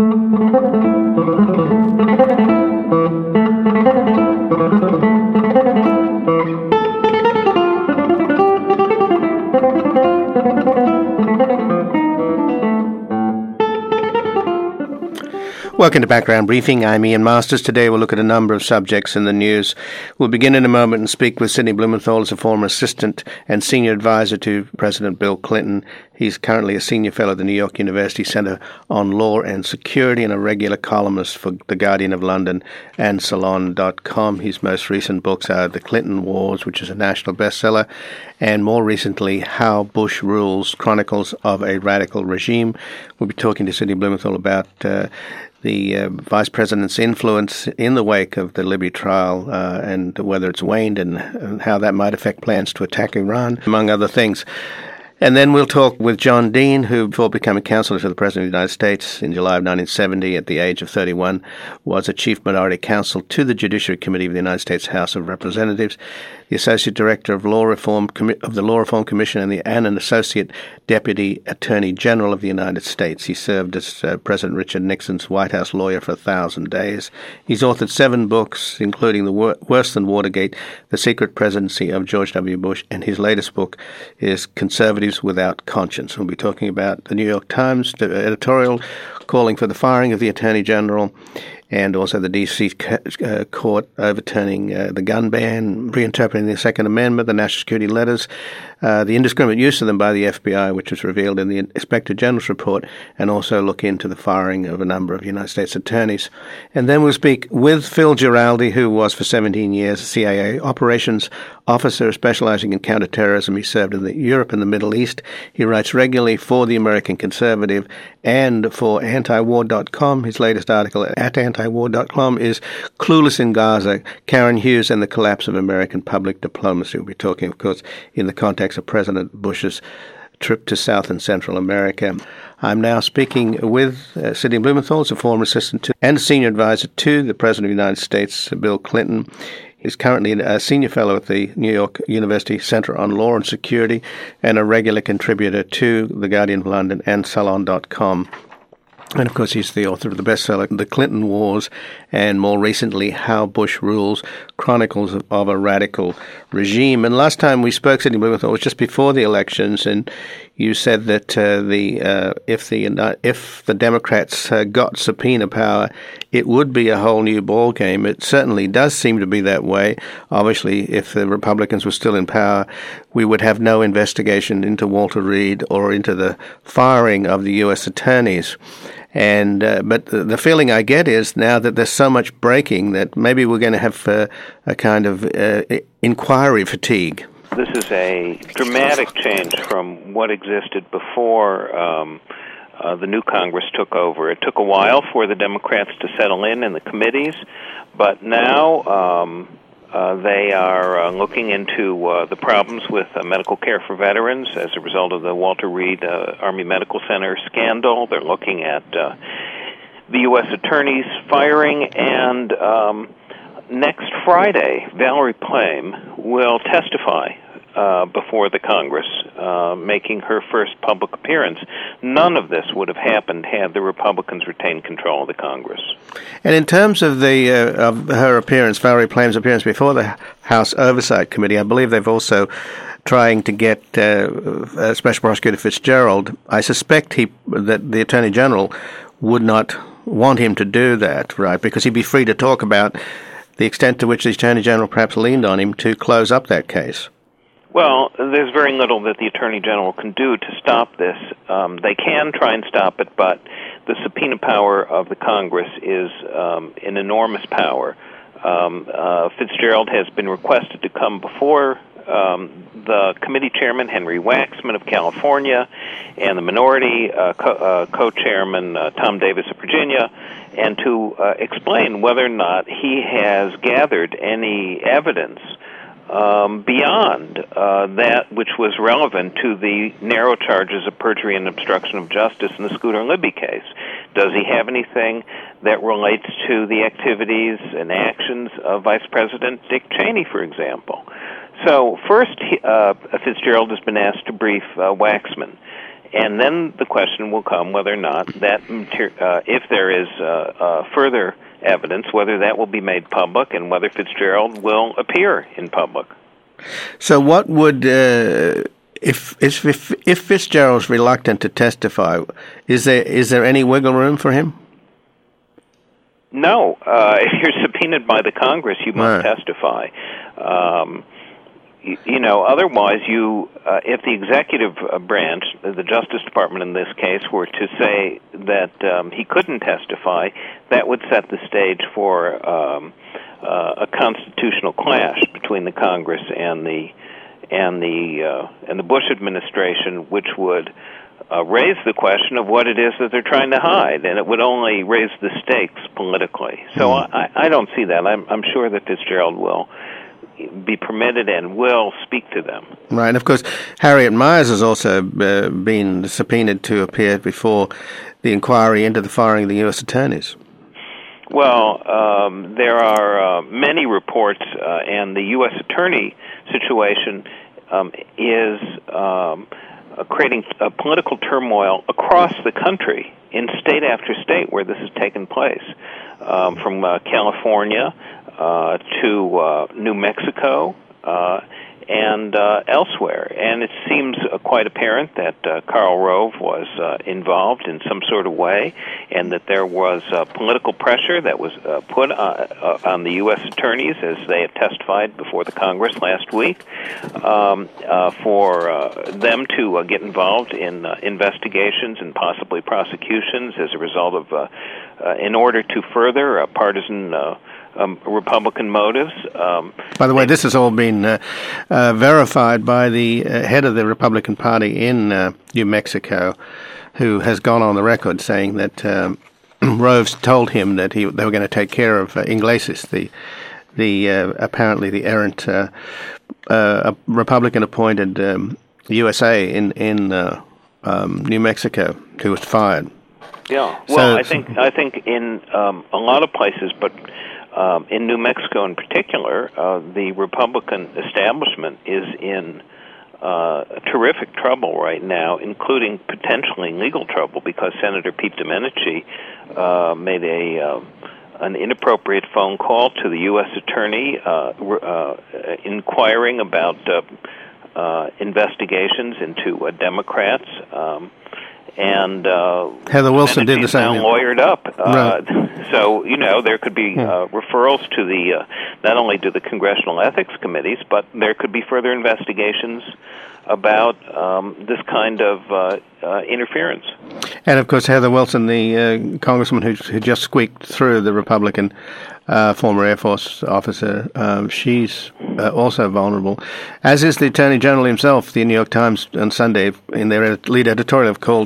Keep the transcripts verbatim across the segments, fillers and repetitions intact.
Welcome to Background Briefing. I'm Ian Masters. Today we'll look at a number of subjects in the news. We'll begin in a moment and speak with Sidney Blumenthal as a former assistant and senior advisor to President Bill Clinton. He's currently a senior fellow at the New York University Center on Law and Security and a regular columnist for The Guardian of London and Salon dot com. His most recent books are The Clinton Wars, which is a national bestseller, and more recently, How Bush Rules, Chronicles of a Radical Regime. We'll be talking to Sidney Blumenthal about uh, the uh, vice president's influence in the wake of the Libya trial uh, and whether it's waned and, and how that might affect plans to attack Iran, among other things. And then we'll talk with John Dean, who, before becoming counselor to the President of the United States in July of nineteen seventy, at the age of thirty-one, was a chief minority counsel to the Judiciary Committee of the United States House of Representatives, the associate director of Law Reform of the Law Reform Commission, and, the, and an associate deputy attorney general of the United States. He served as uh, President Richard Nixon's White House lawyer for a thousand days. He's authored seven books, including The Wor- Worse Than Watergate, The Secret Presidency of George W. Bush, and his latest book is Conservatives Without Conscience. We'll be talking about the New York Times editorial calling for the firing of the Attorney General, and also the D C uh, court overturning uh, the gun ban, reinterpreting the Second Amendment, the national security letters, uh, the indiscriminate use of them by the F B I, which was revealed in the Inspector General's report, and also look into the firing of a number of United States attorneys. And then we'll speak with Phil Giraldi, who was for seventeen years a C I A operations officer specializing in counterterrorism. He served in the Europe and the Middle East. He writes regularly for The American Conservative and for anti-war dot com. His latest article at anti-war dot com is Clueless in Gaza, Karen Hughes and the Collapse of American Public Diplomacy. We'll be talking, of course, in the context of President Bush's trip to South and Central America. I'm now speaking with uh, Sidney Blumenthal, as a former assistant to and senior advisor to the President of the United States, Bill Clinton. He's currently a senior fellow at the New York University Center on Law and Security and a regular contributor to The Guardian of London and Salon dot com. And, of course, he's the author of the bestseller, The Clinton Wars, and more recently, How Bush Rules, Chronicles of, of a Radical Regime. And last time we spoke, Sidney Blumenthal, was just before the elections, and you said that uh, the uh, if the uh, if the Democrats uh, got subpoena power, it would be a whole new ballgame. It certainly does seem to be that way. Obviously, if the Republicans were still in power, we would have no investigation into Walter Reed or into the firing of the U S attorneys. And uh, but the, the feeling I get is now that there's so much breaking that maybe we're going to have uh, a kind of uh, inquiry fatigue. This is a dramatic change from what existed before um, uh, the new Congress took over. It took a while for the Democrats to settle in in the committees, but now um, uh, they are uh, looking into uh, the problems with uh, medical care for veterans as a result of the Walter Reed uh, Army Medical Center scandal. They're looking at uh, the U S attorney's firing, and um, next Friday, Valerie Plame will testify uh, before the Congress, uh, making her first public appearance. None of this would have happened had the Republicans retained control of the Congress. And in terms of the uh, of her appearance, Valerie Plame's appearance before the House Oversight Committee, I believe they've also trying to get uh, uh, Special Prosecutor Fitzgerald. I suspect he that the Attorney General would not want him to do that, right? Because he'd be free to talk about the extent to which the Attorney General perhaps leaned on him to close up that case. Well, there's very little that the Attorney General can do to stop this. Um, they can try and stop it, but the subpoena power of the Congress is um, an enormous power. Um, uh, Fitzgerald has been requested to come before um, the committee chairman, Henry Waxman of California, and the minority uh, co- uh, co-chairman, uh, Tom Davis of Virginia, and to uh, explain whether or not he has gathered any evidence Um, beyond uh, that which was relevant to the narrow charges of perjury and obstruction of justice in the Scooter and Libby case. Does he have anything that relates to the activities and actions of Vice President Dick Cheney, for example? So first, uh, Fitzgerald has been asked to brief uh, Waxman, and then the question will come whether or not that, mater- uh, if there is uh, uh, further evidence, whether that will be made public and whether Fitzgerald will appear in public. So what would, uh, if, if if if Fitzgerald's reluctant to testify, is there is there any wiggle room for him? No. Uh, if you're subpoenaed by the Congress, you must right. testify. Um, you, you know, otherwise, you uh, if the executive branch, the Justice Department in this case, were to say that um, he couldn't testify, that would set the stage for um, uh, a constitutional clash between the Congress and the and the uh, and the Bush administration, which would uh, raise the question of what it is that they're trying to hide, and it would only raise the stakes politically. So mm. I, I don't see that. I'm, I'm sure that Fitzgerald will be permitted and will speak to them. Right, and of course, Harriet Miers has also uh, been subpoenaed to appear before the inquiry into the firing of the U S attorneys. Well, um, there are uh, many reports, uh, and the U S attorney situation um, is um, uh, creating a political turmoil across the country, in state after state where this has taken place, um, from uh, California uh, to uh, New Mexico uh, and uh, elsewhere. And it seems uh, quite apparent that uh, Karl Rove was uh, involved in some sort of way, and that there was uh, political pressure that was uh, put on, uh, on the U S attorneys, as they had testified before the Congress last week, um, uh, for uh, them to uh, get involved in uh, investigations and possibly prosecutions as a result of, uh, uh, in order to further uh, partisan uh, Um, Republican motives. Um, by the way, this has all been uh, uh, verified by the uh, head of the Republican Party in uh, New Mexico, who has gone on the record saying that um, Rove told him that he, they were going to take care of uh, Iglesias, the the uh, apparently the errant uh, uh, Republican-appointed um, U S A in in uh, um, New Mexico, who was fired. Yeah. Well, so, I think I think in um, a lot of places, but. Um, in New Mexico in particular, uh, the Republican establishment is in uh, terrific trouble right now, including potentially legal trouble, because Senator Pete Domenici uh, made a uh, an inappropriate phone call to the U S attorney uh, uh, inquiring about uh, uh, investigations into uh, Democrats. Um, And uh, Heather Wilson did the same. Now lawyered up, uh, right. So you know there could be uh, referrals to the uh, not only to the congressional ethics committees, but there could be further investigations about um, this kind of uh, uh, interference. And of course, Heather Wilson, the uh, congresswoman who, who just squeaked through the Republican uh, former Air Force officer, um, she's uh, also vulnerable, as is the Attorney General himself. The New York Times on Sunday, in their lead editorial, have called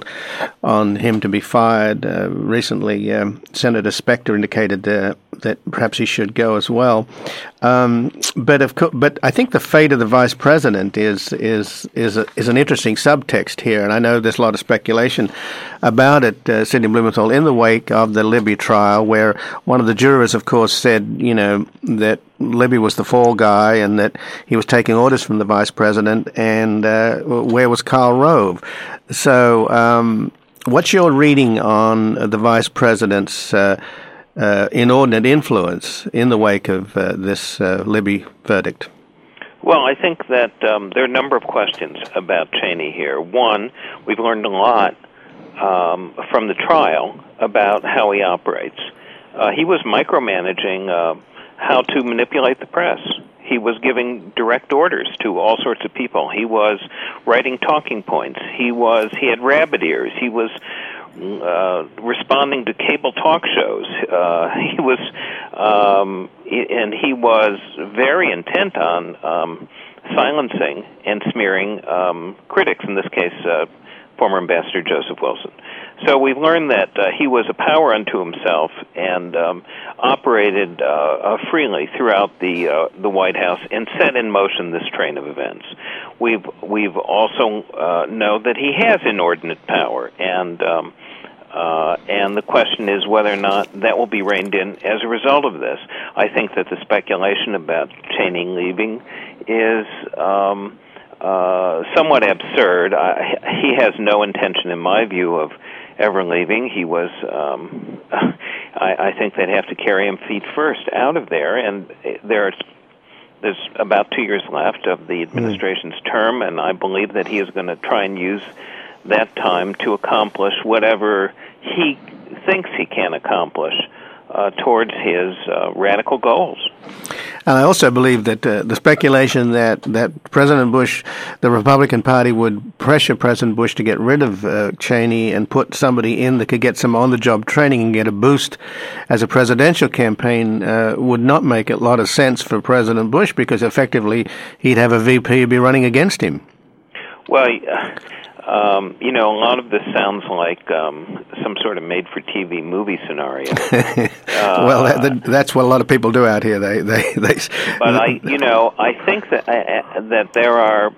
on him to be fired. Uh, recently, um, Senator Specter indicated uh, that perhaps he should go as well. Um, but of co- but I think the fate of the vice president is is is a, is an interesting subtext here, and I know there's a lot of speculation about it, uh, Sidney Blumenthal, in the wake of the Libby trial, where one of the jurors, of course, said, you know, that Libby was the fall guy and that he was taking orders from the vice president, and uh, where was Karl Rove? So um, what's your reading on the vice president's uh, uh, inordinate influence in the wake of uh, this uh, Libby verdict? Well, I think that um, there are a number of questions about Cheney here. One, we've learned a lot um, from the trial about how he operates. Uh, he was micromanaging uh, how to manipulate the press. He was giving direct orders to all sorts of people. He was writing talking points. He was he had rabbit ears. He was uh, responding to cable talk shows. Uh, he was um, and he was very intent on um, silencing and smearing um, critics. In this case, uh, former Ambassador Joseph Wilson. So we've learned that uh, he was a power unto himself and um, operated uh, uh, freely throughout the uh, the White House and set in motion this train of events. We've we've also uh, know that he has inordinate power, and um, uh, and the question is whether or not that will be reined in as a result of this. I think that the speculation about Cheney leaving is. Um, uh, somewhat absurd. I, he has no intention, in my view, of ever leaving. He was, um, I, I think they'd have to carry him feet first out of there, and there's, there's about two years left of the administration's mm. term, and I believe that he is going to try and use that time to accomplish whatever he thinks he can accomplish uh, towards his uh, radical goals. And I also believe that uh, the speculation that, that President Bush, the Republican Party, would pressure President Bush to get rid of uh, Cheney and put somebody in that could get some on-the-job training and get a boost as a presidential campaign uh, would not make a lot of sense for President Bush, because effectively he'd have a V P who'd be running against him. Well, um, you know, a lot of this sounds like um, some sort of made-for-T V movie scenario. uh, well, that, that's what a lot of people do out here. They, they, they. But I, you know, I think that uh, that there are.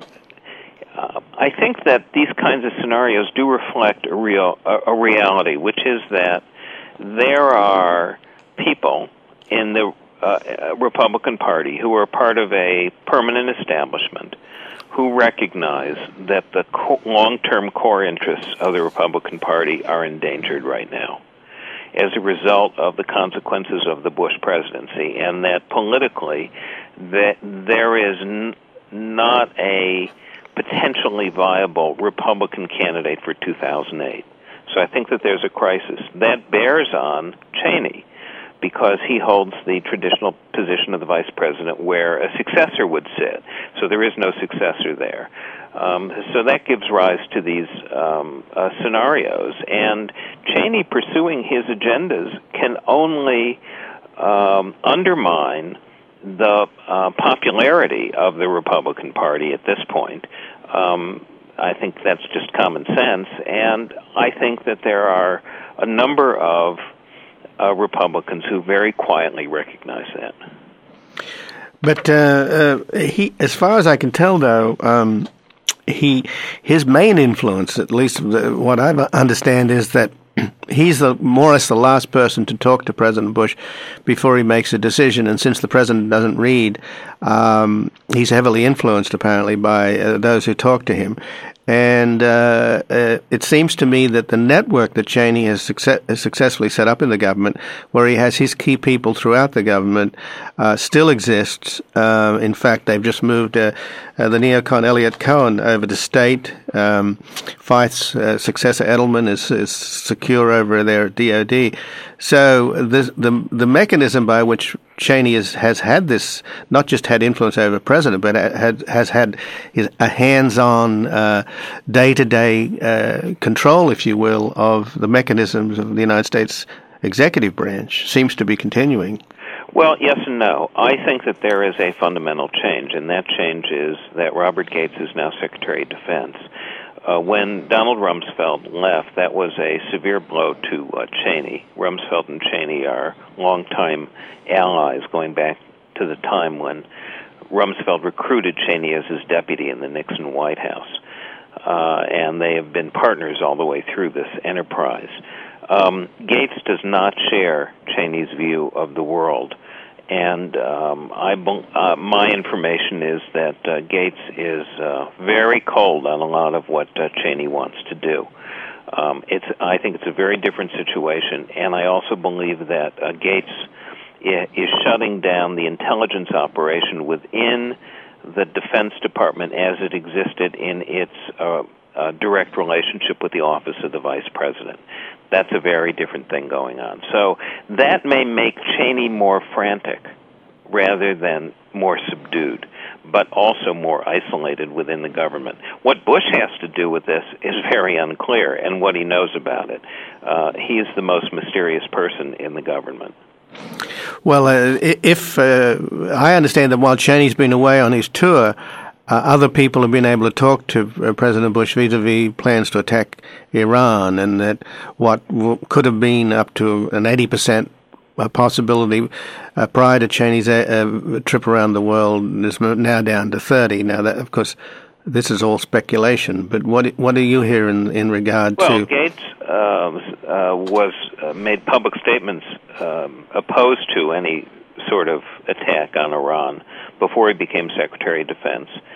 Uh, I think that these kinds of scenarios do reflect a real a, a reality, which is that there are people in the uh, Republican Party who are part of a permanent establishment who recognize that the co- long-term core interests of the Republican Party are endangered right now as a result of the consequences of the Bush presidency, and that politically that there is n- not a potentially viable Republican candidate for two thousand eight. So I think that there's a crisis. That bears on Cheney, because he holds the traditional position of the vice president where a successor would sit. So there is no successor there. Um, so that gives rise to these um, uh, scenarios. And Cheney pursuing his agendas can only um, undermine the uh, popularity of the Republican Party at this point. Um, I think that's just common sense. And I think that there are a number of Uh, Republicans who very quietly recognize that. But uh, uh, he, as far as I can tell, though, um, he his main influence, at least the, what I understand, is that he's the more or less the last person to talk to President Bush before he makes a decision. And since the president doesn't read, um, he's heavily influenced apparently by uh, those who talk to him. And uh, uh, it seems to me that the network that Cheney has, success- has successfully set up in the government, where he has his key people throughout the government, uh, still exists. Uh, in fact, they've just moved uh, uh, the neocon Eliot Cohen over to state. Um, Feith's uh, successor Edelman is, is secure over there at D O D. So the the the mechanism by which Cheney has, has had this, not just had influence over the president, but had, has had his, a hands-on, uh, day-to-day uh, control, if you will, of the mechanisms of the United States executive branch seems to be continuing. Well, yes and no. I think that there is a fundamental change, and that change is that Robert Gates is now Secretary of Defense. Uh, when Donald Rumsfeld left, that was a severe blow to uh, Cheney. Rumsfeld and Cheney are longtime allies, going back to the time when Rumsfeld recruited Cheney as his deputy in the Nixon White House. Uh, and they have been partners all the way through this enterprise. Um, Gates does not share Cheney's view of the world. And um, I, uh, my information is that uh, Gates is uh, very cold on a lot of what uh, Cheney wants to do. Um, it's, I think it's a very different situation, and I also believe that uh, Gates is shutting down the intelligence operation within the Defense Department as it existed in its uh, uh, direct relationship with the Office of the Vice President. That's a very different thing going on. So that may make Cheney more frantic rather than more subdued, but also more isolated within the government. What Bush has to do with this is very unclear, and what he knows about it. Uh, he is the most mysterious person in the government. Well, uh, if uh, I understand that while Cheney's been away on his tour, Uh, other people have been able to talk to uh, President Bush vis-a-vis plans to attack Iran, and that what w- could have been up to an eighty percent possibility uh, prior to Cheney's uh, trip around the world is now down to thirty. Now, that, of course, this is all speculation, but what what do you hear in, in regard well, to... Well, Gates uh, uh, was uh, made public statements um, opposed to any sort of attack on Iran before he became Secretary of Defense.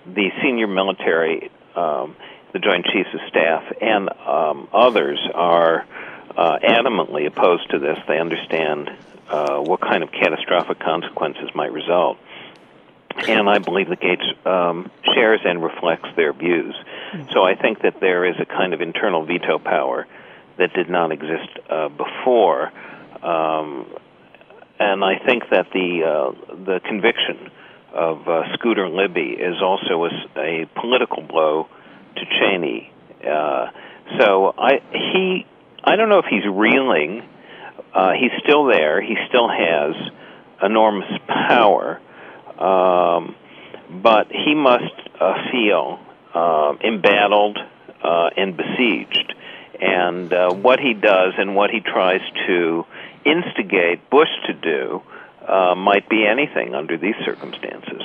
the senior military, um, the Joint Chiefs of Staff, and um, others are uh, adamantly opposed to this. They understand uh, what kind of catastrophic consequences might result. And I believe that Gates um, shares and reflects their views. So I think that there is a kind of internal veto power that did not exist uh, before. Um, and I think that the uh, the conviction of uh, Scooter Libby is also a, a political blow to Cheney. Uh, so I he I don't know if he's reeling. Uh, he's still there. He still has enormous power. Um, but he must uh, feel uh, embattled uh, and besieged. And uh, what he does and what he tries to instigate Bush to do uh, might be anything under these circumstances.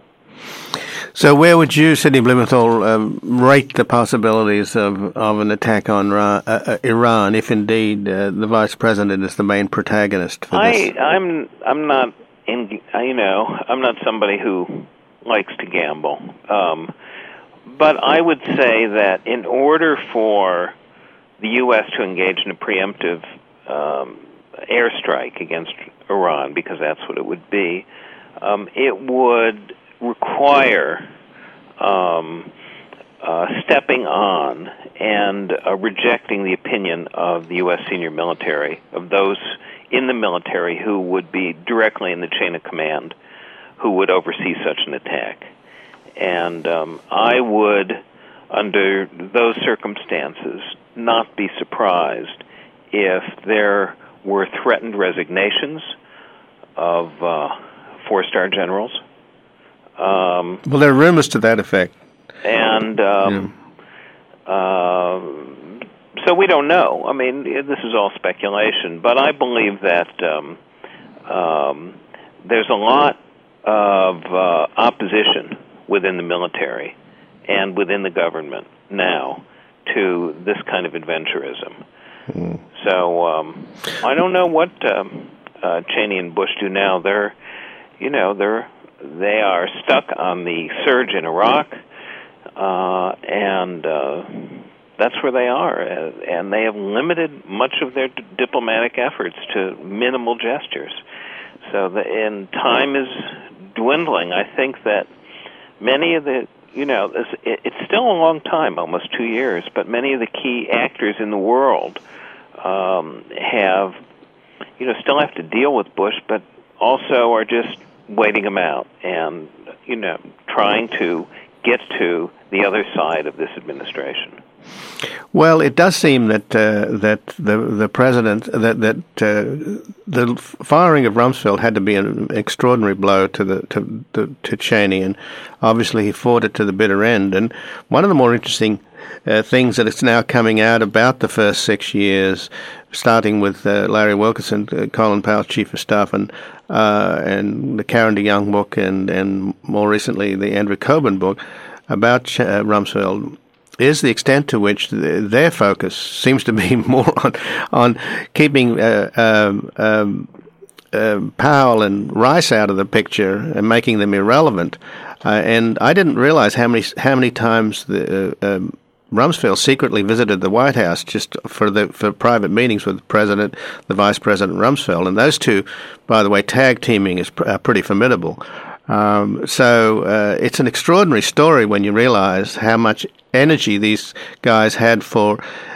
So where would you, Sidney Blumenthal, um, rate the possibilities of, of an attack on Ra- uh, uh, Iran, if indeed uh, the Vice President is the main protagonist for I, this? I'm, I'm not... In, you know, I'm not somebody who likes to gamble. Um, but I would say that in order for the U S to engage in a preemptive um, airstrike against Iran, because that's what it would be, um, it would require um, uh, stepping on and uh, rejecting the opinion of the U S senior military, of those in the military who would be directly in the chain of command, who would oversee such an attack. And um, I would, under those circumstances, not be surprised if there were threatened resignations of uh, four-star generals. Um, well, there are rumors to that effect. And um, yeah. uh, So we don't know. I mean, this is all speculation, but I believe that um, um, there's a lot of uh, opposition within the military and within the government now to this kind of adventurism. Mm. So um, I don't know what um, uh, Cheney and Bush do now. They're, you know, they're they are stuck on the surge in Iraq, uh, and. Uh, That's where they are, and they have limited much of their d- diplomatic efforts to minimal gestures. So, the, and time is dwindling. I think that many of the, you know, it's, it's still a long time, almost two years, but many of the key actors in the world um, have, you know, still have to deal with Bush, but also are just waiting him out and, you know, trying to get to the other side of this administration. Well, it does seem that uh, that the the president that that uh, the firing of Rumsfeld had to be an extraordinary blow to the to, to to Cheney, and obviously he fought it to the bitter end. And one of the more interesting uh, things that is now coming out about the first six years, starting with uh, Larry Wilkerson, uh, Colin Powell's chief of staff, and uh, and the Karen DeYoung book, and and more recently the Andrew Coburn book about Ch- uh, Rumsfeld, is the extent to which the, their focus seems to be more on on keeping uh, um, um, uh, Powell and Rice out of the picture and making them irrelevant. Uh, and I didn't realize how many how many times the uh, um, Rumsfeld secretly visited the White House just for the for private meetings with the president, the vice president Rumsfeld, and those two, by the way, tag teaming is pr- uh, pretty formidable. Um, so uh, it's an extraordinary story when you realize how much energy these guys had for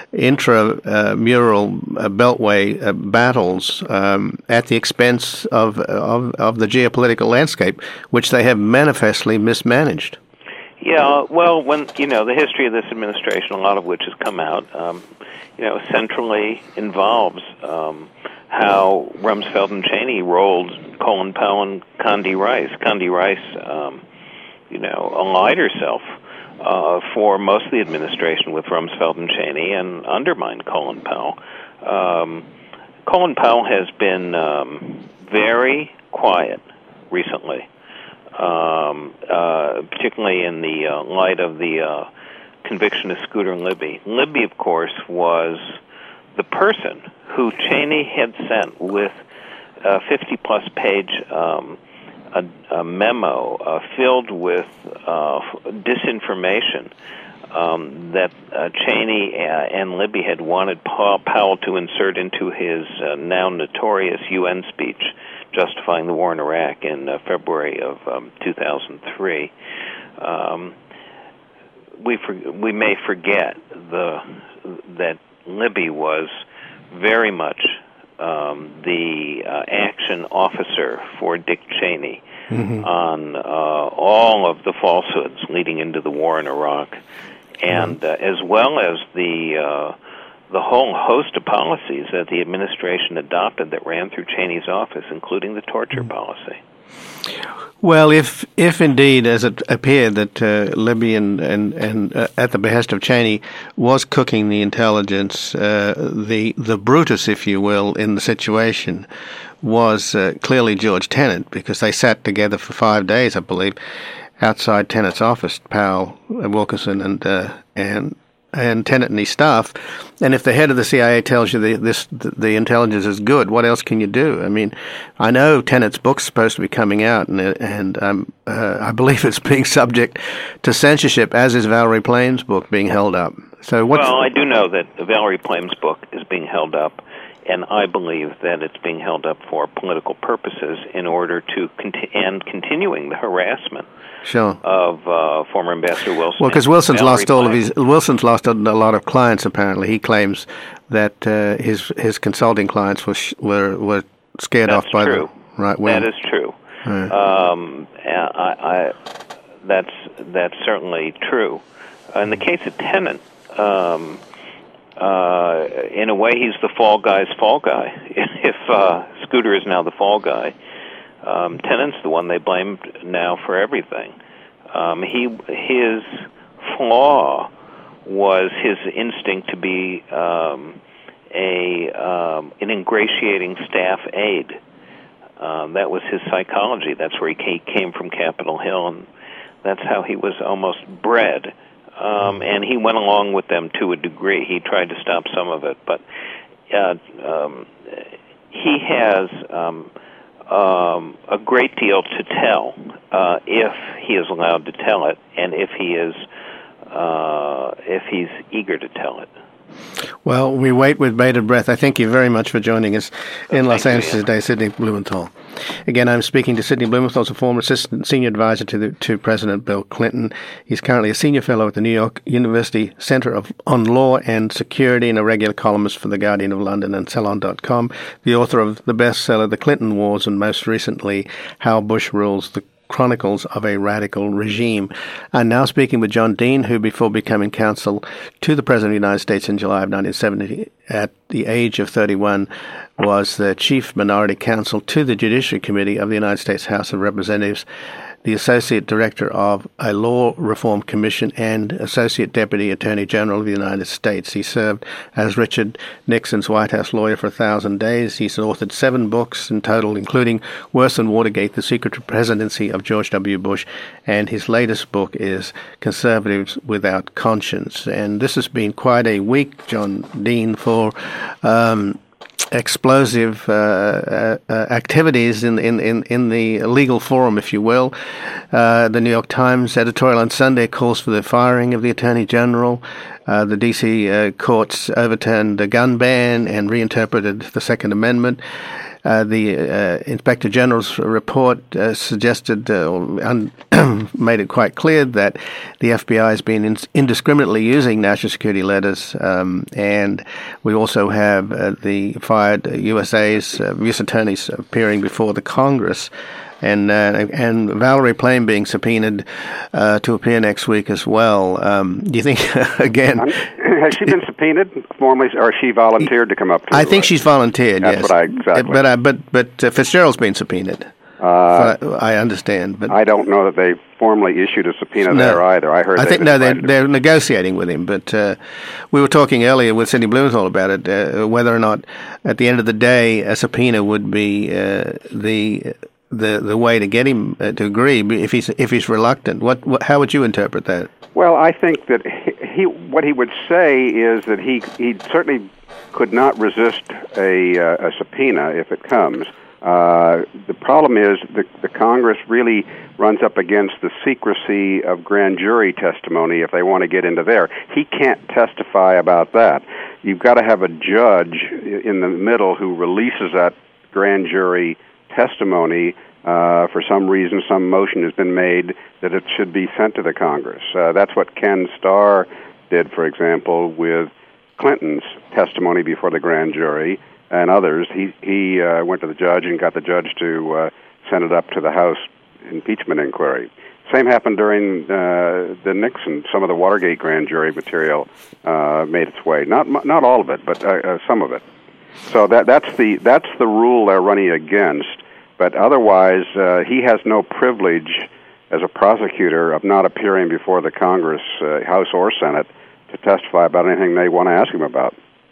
intramural uh, beltway uh, battles um, at the expense of, of of the geopolitical landscape, which they have manifestly mismanaged. Yeah, well, when you know the history of this administration, a lot of which has come out, um, you know, centrally involves um, how Rumsfeld and Cheney rolled Colin Powell and Condi Rice. Condi Rice, um, you know, allied herself uh, for most of the administration with Rumsfeld and Cheney and undermined Colin Powell. Um, Colin Powell has been um, very quiet recently. Um, uh, particularly in the uh, light of the uh, conviction of Scooter Libby. Libby, of course, was the person who Cheney had sent with a fifty-plus page um, a, a memo uh, filled with uh, disinformation um, that uh, Cheney and Libby had wanted Powell to insert into his uh, now notorious U N speech justifying the war in Iraq in uh, February of um, two thousand three. Um, we for, we may forget the that Libby was very much um, the uh, action officer for Dick Cheney mm-hmm. on uh, all of the falsehoods leading into the war in Iraq, and uh, as well as the uh, the whole host of policies that the administration adopted that ran through Cheney's office, including the torture mm-hmm. policy. Well, if if indeed, as it appeared, that uh, Libby and and, and uh, at the behest of Cheney was cooking the intelligence, uh, the the Brutus, if you will, in the situation was uh, clearly George Tenet, because they sat together for five days, I believe, outside Tenet's office, Powell, Wilkerson, and uh, and. and Tenet and his staff, and if the head of the C I A tells you the, this the, the intelligence is good, what else can you do? I mean, I know Tenet's book's supposed to be coming out, and and um, uh, I believe it's being subject to censorship, as is Valerie Plame's book being held up. So, what's well, I do know that Valerie Plame's book is being held up, and I believe that it's being held up for political purposes in order to conti- and continuing the harassment. Sure. Of uh, former Ambassador Wilson. Well, because Wilson's Valerie lost all Plame. of his. Wilson's lost a, a lot of clients. Apparently, he claims that uh, his his consulting clients were were were scared that's off by true. the right wing. That is true. Right. Um, I, I, that's that's certainly true. In the case of Tenet, um, uh, in a way, he's the fall guy's fall guy. If uh, Scooter is now the fall guy. Um, Tenet's the one they blamed now for everything. Um, he his flaw was his instinct to be um, a um, an ingratiating staff aide. Um, that was his psychology. That's where he came from, Capitol Hill, and that's how he was almost bred. Um, and he went along with them to a degree. He tried to stop some of it, but uh, um, he has. Um, Um, a great deal to tell uh, if he is allowed to tell it, and if he is uh, if he's eager to tell it. Well, we wait with bated breath. I thank you very much for joining us in Thank Los you, Angeles Ian. today, Sidney Blumenthal. Again, I'm speaking to Sidney Blumenthal, a former assistant senior advisor to the, to President Bill Clinton. He's currently a senior fellow at the New York University Center of, on Law and Security and a regular columnist for The Guardian of London and Salon dot com, the author of the bestseller The Clinton Wars, and most recently, How Bush Rules the Chronicles of a Radical Regime. I'm now speaking with John Dean, who, before becoming counsel to the President of the United States in July of nineteen seventy, at the age of thirty-one, was the Chief Minority Counsel to the Judiciary Committee of the United States House of Representatives, the Associate Director of a Law Reform Commission, and Associate Deputy Attorney General of the United States. He served as Richard Nixon's White House lawyer for a thousand days. He's authored seven books in total, including Worse Than Watergate, The Secret Presidency of George W. Bush, and his latest book is Conservatives Without Conscience. And this has been quite a week, John Dean, for um, explosive uh, uh, activities in, in, in, in the legal forum, if you will. Uh, the New York Times editorial on Sunday calls for the firing of the Attorney General. Uh, the D C uh, courts overturned the gun ban and reinterpreted the Second Amendment. Uh, the uh, Inspector General's report uh, suggested, uh, un- made it quite clear that the F B I has been in- indiscriminately using national security letters, um, and we also have uh, the fired U S A's, uh, U S attorneys appearing before the Congress, and uh, and Valerie Plame being subpoenaed uh, to appear next week as well. Um, do you think, again... Has she been subpoenaed formally, or she volunteered to come up to I think uh, she's volunteered, that's yes. What I, exactly. But, uh, but, but uh, Fitzgerald's been subpoenaed. Uh, I understand. But I don't know that they formally issued a subpoena no, there either. I heard I they think, no, they're, decided- they're negotiating with him. But uh, we were talking earlier with Sidney Blumenthal about it, uh, whether or not, at the end of the day, a subpoena would be uh, the... the the way to get him uh, to agree if he's if he's reluctant. What, what how would you interpret that? Well, I think that he, he what he would say is that he he certainly could not resist a uh, a subpoena if it comes, Uh, the problem is the, the Congress really runs up against the secrecy of grand jury testimony if they want to get into there. He can't testify about that. You've got to have a judge in the middle who releases that grand jury testimony. Uh, for some reason, some motion has been made that it should be sent to the Congress. Uh, that's what Ken Starr did, for example, with Clinton's testimony before the grand jury and others. He he uh, went to the judge and got the judge to uh, send it up to the House impeachment inquiry. Same happened during uh, the Nixon. Some of the Watergate grand jury material uh, made its way. Not not all of it, but uh, uh, some of it. So that that's the that's the rule they're running against. But otherwise, uh, he has no privilege as a prosecutor of not appearing before the Congress, uh, House or Senate, to testify about anything they want to ask him about.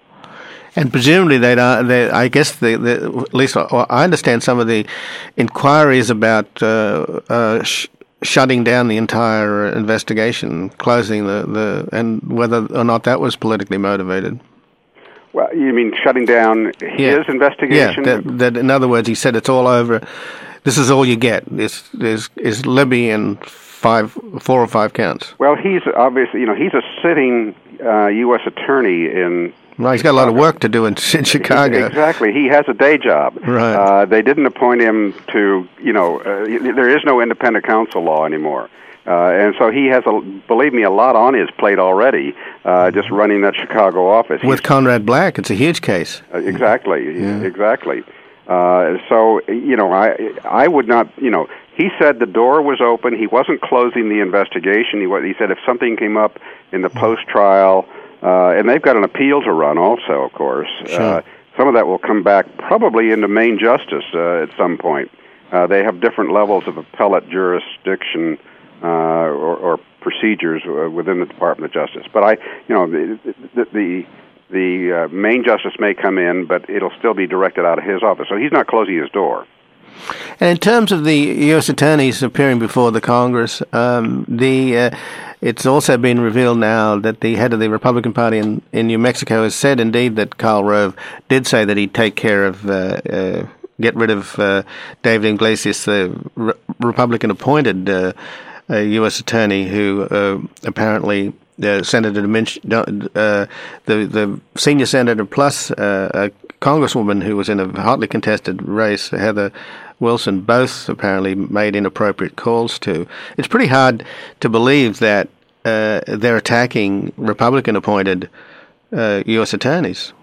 And presumably, they'd, uh, they, I guess, the, the, at least I understand some of the inquiries about uh, uh, sh- shutting down the entire investigation, closing the, the, and whether or not that was politically motivated. Well, you mean shutting down his yeah. investigation? Yeah, that, that, in other words, he said it's all over. This is all you get. Is is is Libby and five, four or five counts. Well, he's obviously, you know, he's a sitting uh, U S attorney in. Right, he's got a lot of work to do in, in Chicago. Exactly, he has a day job. Right. Uh, they didn't appoint him to, you know, uh, there is no independent counsel law anymore. Uh, and so he has, a, believe me, a lot on his plate already, uh, just running that Chicago office. With He's, Conrad Black, it's a huge case. Uh, exactly, yeah. exactly. Uh, so, you know, I I would not, you know, he said the door was open. He wasn't closing the investigation. He, he said if something came up in the post-trial, uh, and they've got an appeal to run also, of course, sure. uh, some of that will come back probably into Main Justice uh, at some point. Uh, they have different levels of appellate jurisdiction Uh, or, or procedures uh, within the Department of Justice, but I, you know, the the the, the uh, main justice may come in, but it'll still be directed out of his office. So he's not closing his door. And in terms of the U S attorneys appearing before the Congress, um, the uh, it's also been revealed now that the head of the Republican Party in, in New Mexico has said, indeed, that Karl Rove did say that he'd take care of. Uh, uh, get rid of uh, David Iglesias, the re- Republican-appointed uh, a U S attorney who uh, apparently uh, Senator Minch, uh, the the senior senator plus uh, a congresswoman who was in a hotly contested race, Heather Wilson, both apparently made inappropriate calls to. It's pretty hard to believe that uh, they're attacking Republican-appointed uh, U S attorneys.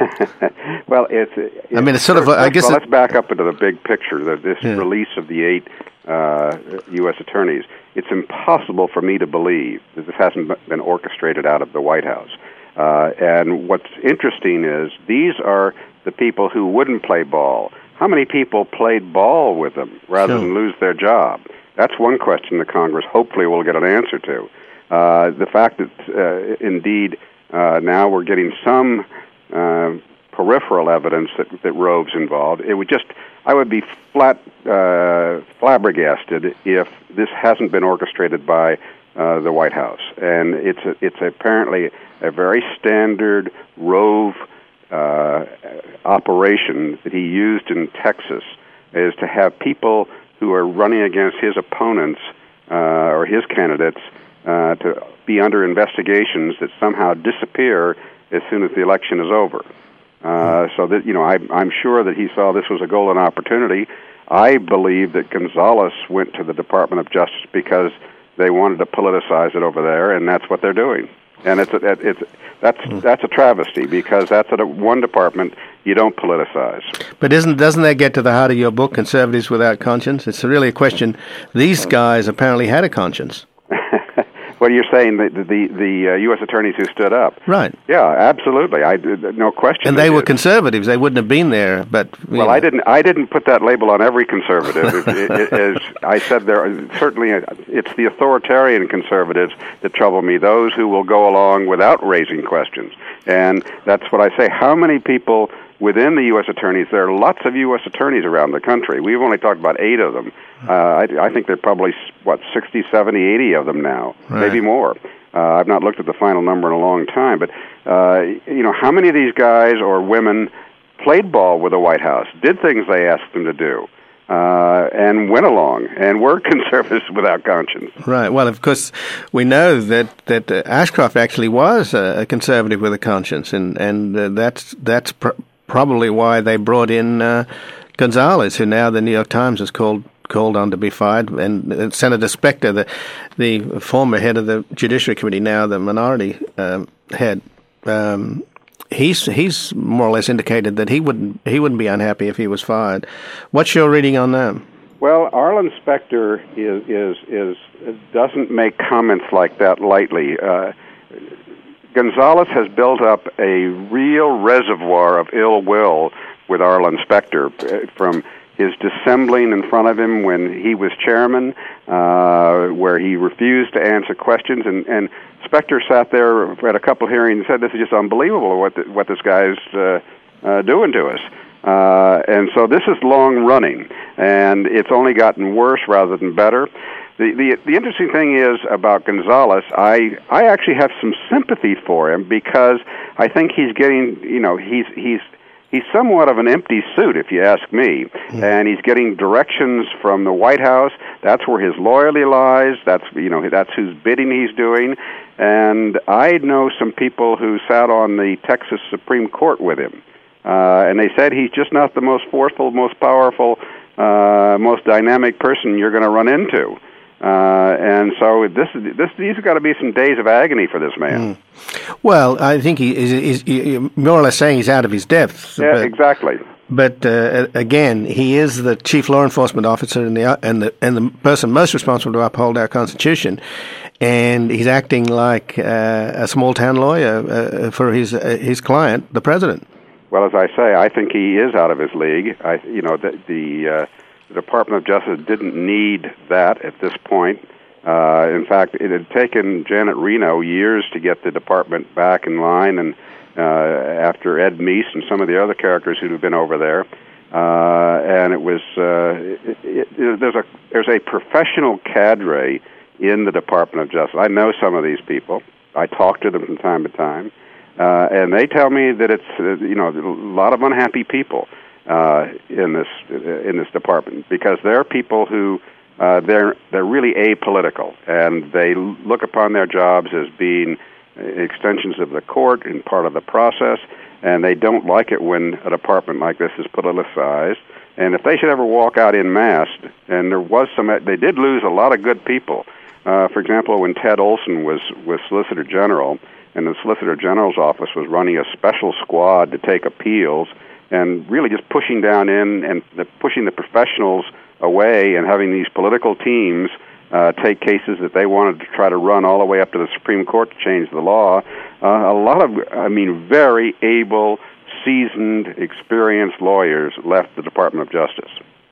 Well, it's, it's. I mean, it's sort first, of. I guess. Well, let's back up into the big picture. That this yeah. release of the eight uh, U S attorneys. It's impossible for me to believe that this hasn't been orchestrated out of the White House. Uh, and what's interesting is these are the people who wouldn't play ball. How many people played ball with them rather sure. than lose their job? That's one question the Congress hopefully will get an answer to. Uh, the fact that uh, indeed uh, now we're getting some uh, peripheral evidence that, that Rove's involved, it would just, I would be flat uh, flabbergasted if this hasn't been orchestrated by uh, the White House. And it's a, it's apparently a very standard Rove uh, operation that he used in Texas, is to have people who are running against his opponents uh, or his candidates uh, to be under investigations that somehow disappear as soon as the election is over. Uh, so that, you know, I, I'm sure that he saw this was a golden opportunity. I believe that Gonzales went to the Department of Justice because they wanted to politicize it over there, and that's what they're doing. And it's a, it's that's that's a travesty, because that's at a, one department you don't politicize. But isn't doesn't that get to the heart of your book, Conservatives Without Conscience? It's really a question. These guys apparently had a conscience. Well, you're saying the the, the uh, U S attorneys who stood up, right? Yeah, absolutely. I no question. And they, they were conservatives. They wouldn't have been there. But well, know. I didn't. I didn't put that label on every conservative. it, it, as I said, there are, certainly it's the authoritarian conservatives that trouble me. Those who will go along without raising questions, and that's what I say. How many people within the U S attorneys? There are lots of U S attorneys around the country. We've only talked about eight of them. Uh, I, I think there are probably, what, sixty, seventy, eighty of them now, right. Maybe more. Uh, I've not looked at the final number in a long time. But, uh, you know, how many of these guys or women played ball with the White House, did things they asked them to do, uh, and went along, and were conservatives without conscience. Right. Well, of course, we know that that uh, Ashcroft actually was a, a conservative with a conscience, and and uh, that's that's pr- probably why they brought in uh, Gonzales, who now the New York Times has called called on to be fired, and uh, Senator Specter, the the former head of the Judiciary Committee, now the minority um, head. Um, He's he's more or less indicated that he wouldn't he wouldn't be unhappy if he was fired. What's your reading on that? Well, Arlen Specter is is is doesn't make comments like that lightly. Uh, Gonzales has built up a real reservoir of ill will with Arlen Specter from his dissembling in front of him when he was chairman, uh, where he refused to answer questions, and, and Specter sat there at a couple hearings and said, "This is just unbelievable what the, what this guy's uh, uh, doing to us." Uh, and so this is long running, and it's only gotten worse rather than better. The, the the interesting thing is about Gonzales, I I actually have some sympathy for him because I think he's getting, you know, he's he's he's somewhat of an empty suit, if you ask me, yeah. And he's getting directions from the White House. That's where his loyalty lies. That's you know that's whose bidding he's doing. And I know some people who sat on the Texas Supreme Court with him, uh, and they said he's just not the most forceful, most powerful, uh, most dynamic person you're going to run into. Uh, and so this, this, these have got to be some days of agony for this man. Mm. Well, I think he is more or less saying he's out of his depth. Yeah, but, exactly. But uh, again, he is the chief law enforcement officer and the and the and the person most responsible to uphold our Constitution, and he's acting like uh, a small town lawyer uh, for his uh, his client, the president. Well, as I say, I think he is out of his league. I, you know, the. the uh, The Department of Justice didn't need that at this point. Uh, in fact, it had taken Janet Reno years to get the department back in line, and uh, after Ed Meese and some of the other characters who had been over there, uh, and it was uh, it, it, it, there's a there's a professional cadre in the Department of Justice. I know some of these people. I talk to them from time to time, uh, and they tell me that it's uh, you know a lot of unhappy people. Uh, in this uh, in this department, because there are people who uh, they're they're really apolitical, and they look upon their jobs as being extensions of the court and part of the process, and they don't like it when a department like this is politicized. And if they should ever walk out en masse, and there was some, they did lose a lot of good people. Uh, for example, when Ted Olson was was Solicitor General, and the Solicitor General's office was running a special squad to take appeals, and really just pushing down in and the, pushing the professionals away and having these political teams uh, take cases that they wanted to try to run all the way up to the Supreme Court to change the law. Uh, a lot of, I mean, very able, seasoned, experienced lawyers left the Department of Justice.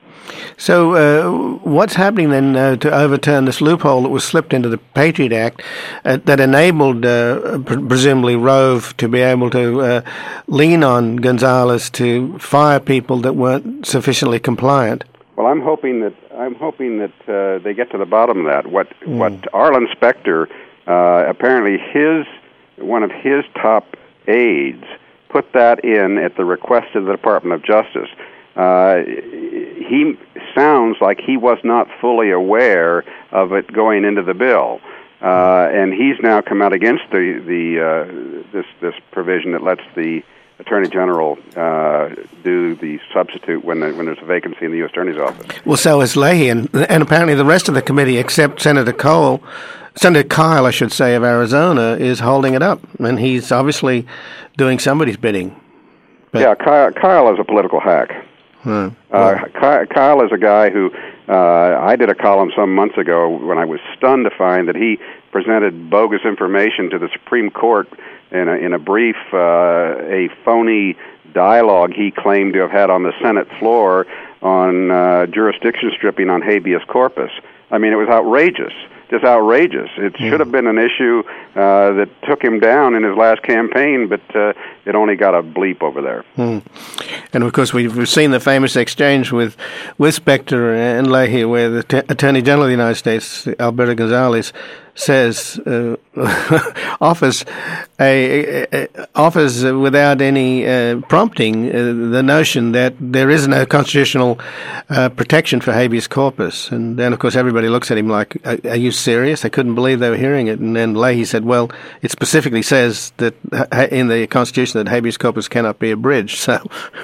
So uh, what's happening then uh, to overturn this loophole that was slipped into the Patriot Act uh, that enabled uh, pre- presumably Rove to be able to uh, lean on Gonzales to fire people that weren't sufficiently compliant? Well, I'm hoping that I'm hoping that uh, they get to the bottom of that. What mm. what Arlen Specter, uh, apparently his one of his top aides put that in at the request of the Department of Justice. Uh, he sounds like he was not fully aware of it going into the bill, uh, and he's now come out against the the uh, this this provision that lets the Attorney General uh, do the substitute when the, when there's a vacancy in the U S Attorney's office. Well, so is Leahy, and, and apparently the rest of the committee, except Senator Cole, Senator Kyle, I should say, of Arizona, is holding it up, and he's obviously doing somebody's bidding. But yeah, Kyle, Kyle is a political hack. Hmm. Uh, Kyle is a guy who uh, I did a column some months ago when I was stunned to find that he presented bogus information to the Supreme Court in a, in a brief, uh, a phony dialogue he claimed to have had on the Senate floor on uh, jurisdiction stripping on habeas corpus. I mean, it was outrageous. Just outrageous. It should have been an issue uh, that took him down in his last campaign, but uh, it only got a bleep over there. Mm. And, of course, we've seen the famous exchange with, with Specter and Leahy, where the T- Attorney General of the United States, Alberto Gonzales, says uh, offers a, a, offers without any uh, prompting uh, the notion that there is no constitutional uh, protection for habeas corpus, and then of course everybody looks at him like, "Are, are you serious?" They couldn't believe they were hearing it, and then Leahy said, "Well, it specifically says that in the Constitution that habeas corpus cannot be abridged." So,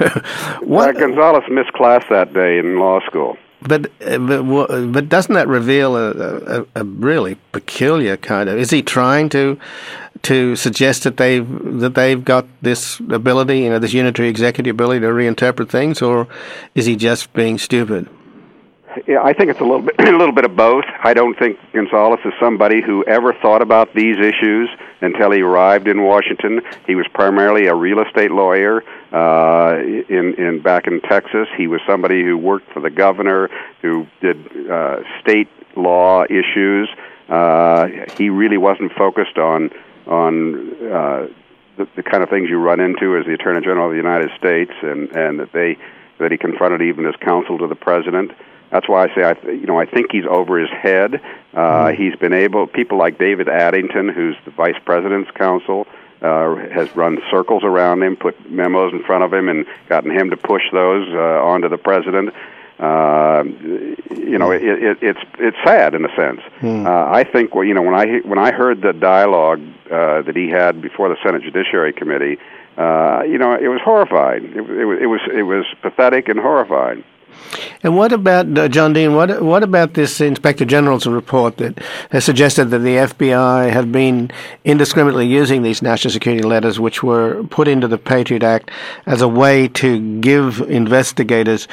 what uh, Gonzalez missed class that day in law school. But, but but doesn't that reveal a, a, a really peculiar kind of? Is he trying to to suggest that they've that they've got this ability, you know, this unitary executive ability to reinterpret things, or is he just being stupid? Yeah, I think it's a little bit a little bit of both. I don't think Gonzalez is somebody who ever thought about these issues until he arrived in Washington. He was primarily a real estate lawyer uh, in in back in Texas. He was somebody who worked for the governor, who did uh, state law issues. Uh, he really wasn't focused on on uh, the, the kind of things you run into as the Attorney General of the United States, and and that they that he confronted even as counsel to the president. That's why I say, I, you know, I think he's over his head. Uh, mm-hmm. He's been able, people like David Addington, who's the vice president's counsel, uh, has run circles around him, put memos in front of him, and gotten him to push those uh, onto the president. Uh, you know, it, it, it's it's sad in a sense. Mm. Uh, I think, well, you know, when I when I heard the dialogue uh, that he had before the Senate Judiciary Committee, uh, you know, it was horrifying. It, it, it was it was pathetic and horrifying. And what about, uh, John Dean, what what about this Inspector General's report that has suggested that the F B I have been indiscriminately using these national security letters, which were put into the Patriot Act, as a way to give investigators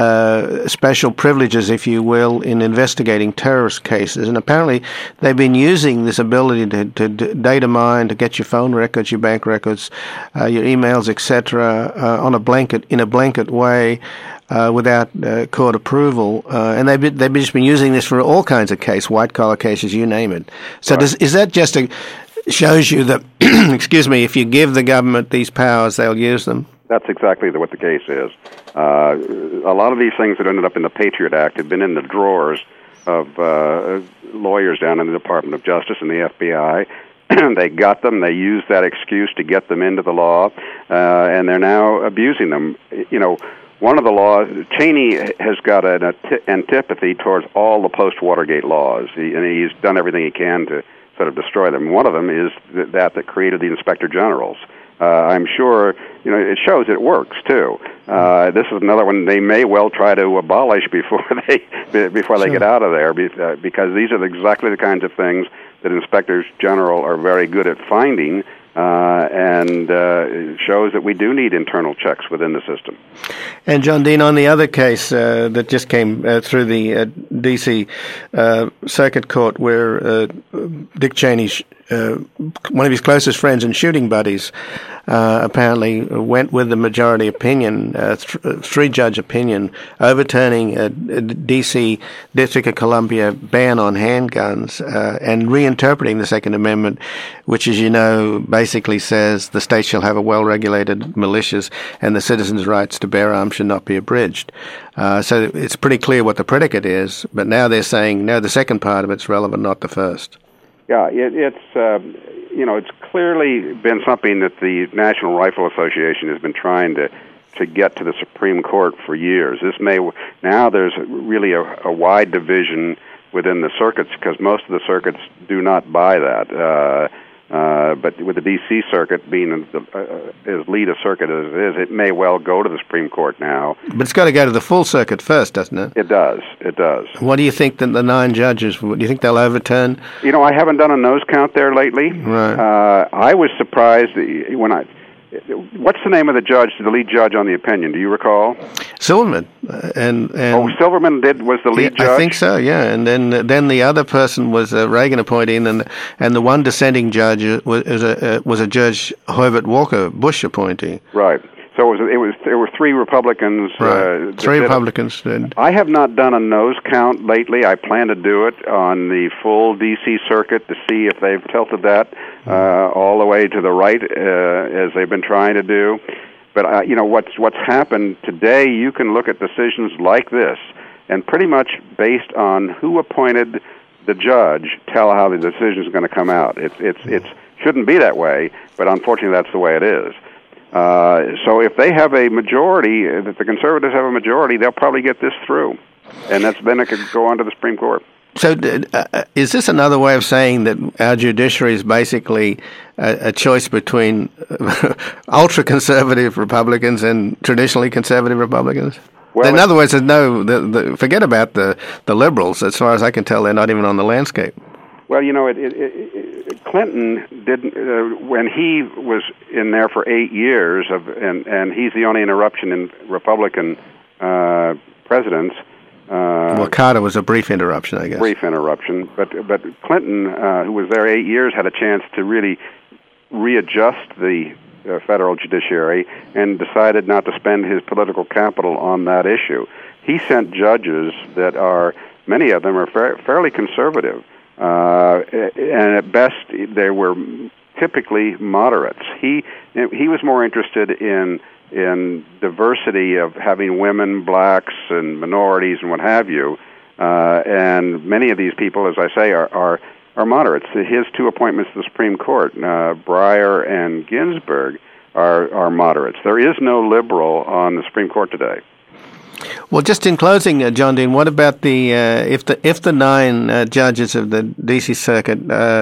uh, special privileges, if you will, in investigating terrorist cases? And apparently they've been using this ability to, to data mine, to get your phone records, your bank records, uh, your emails, et cetera, uh, on a blanket, in a blanket way, Uh, without uh, court approval, uh, and they've been, they've just been using this for all kinds of cases, white collar cases, you name it. So, right. does, is that just a shows you that? excuse me, if you give the government these powers, they'll use them? That's exactly what the case is. Uh, a lot of these things that ended up in the Patriot Act had been in the drawers of uh, lawyers down in the Department of Justice and the F B I. They got them. They used that excuse to get them into the law, uh, and they're now abusing them. You know. One of the laws, Cheney has got an antipathy towards all the post-Watergate laws, he, and he's done everything he can to sort of destroy them. One of them is that that created the Inspector Generals. Uh, I'm sure, you know, it shows it works too. Uh, this is another one they may well try to abolish before they before they sure. get out of there, because these are exactly the kinds of things that Inspectors General are very good at finding. Uh, and uh, it shows that we do need internal checks within the system. And John Dean, on the other case uh, that just came uh, through the uh, D C uh, Circuit Court, where uh, Dick Cheney's uh, one of his closest friends and shooting buddies uh, apparently went with the majority opinion, uh, th- three-judge opinion, overturning a, a D C District of Columbia ban on handguns uh, and reinterpreting the Second Amendment, which, as you know, basically says the state shall have a well-regulated militias and the citizens' rights to bear arms should not be abridged. Uh, so it's pretty clear what the predicate is, but now they're saying, no, the second part of it's relevant, not the first. Yeah, it, it's, uh, you know, it's clearly been something that the National Rifle Association has been trying to, to get to the Supreme Court for years. This may, now there's really a, a wide division within the circuits, because most of the circuits do not buy that. Uh, Uh, but with the D C Circuit being the, uh, as lead a circuit as it is, it may well go to the Supreme Court now. But it's got to go to the full circuit first, doesn't it? It does. It does. What do you think that the nine judges, do you think they'll overturn? You know, I haven't done a nose count there lately. Right. Uh, I was surprised when I... What's the name of the judge, the lead judge on the opinion? Do you recall? Silverman. Uh, and, and oh, Silverman did was the lead yeah, judge? I think so, yeah. And then then the other person was a Reagan appointee, and and the one dissenting judge was a was a Judge Herbert Walker Bush appointee. Right. So it was, it was there were three Republicans. Right. Uh, three Republicans did. I have not done a nose count lately. I plan to do it on the full D C circuit to see if they've tilted that uh, all the way to the right uh, as they've been trying to do. But uh, you know what's what's happened today. You can look at decisions like this, and pretty much based on who appointed the judge tell how the decision is going to come out. It's it's it's shouldn't be that way, but unfortunately that's the way it is. Uh, so if they have a majority, if the conservatives have a majority, they'll probably get this through, and that's then it could go on to the Supreme Court. So uh, is this another way of saying that our judiciary is basically a, a choice between ultra-conservative Republicans and traditionally conservative Republicans? Well, in other words, there's no, the, the, forget about the, the liberals. As far as I can tell, they're not even on the landscape. Well, you know, it, it, it, Clinton didn't, uh, when he was in there for eight years, of, and, and he's the only interruption in Republican uh, presidents. Uh, well, Carter was a brief interruption, I guess. Brief interruption, but but Clinton, uh, who was there eight years, had a chance to really readjust the uh, federal judiciary and decided not to spend his political capital on that issue. He sent judges that are, many of them are fa- fairly conservative, uh, and at best they were typically moderates. He he was more interested in in diversity of having women, blacks, and minorities, and what have you. Uh, and many of these people, as I say, are, are, are moderates. His two appointments to the Supreme Court, uh, Breyer and Ginsburg, are, are moderates. There is no liberal on the Supreme Court today. Well, just in closing, uh, John Dean, what about the uh, if the if the nine uh, judges of the D C Circuit uh,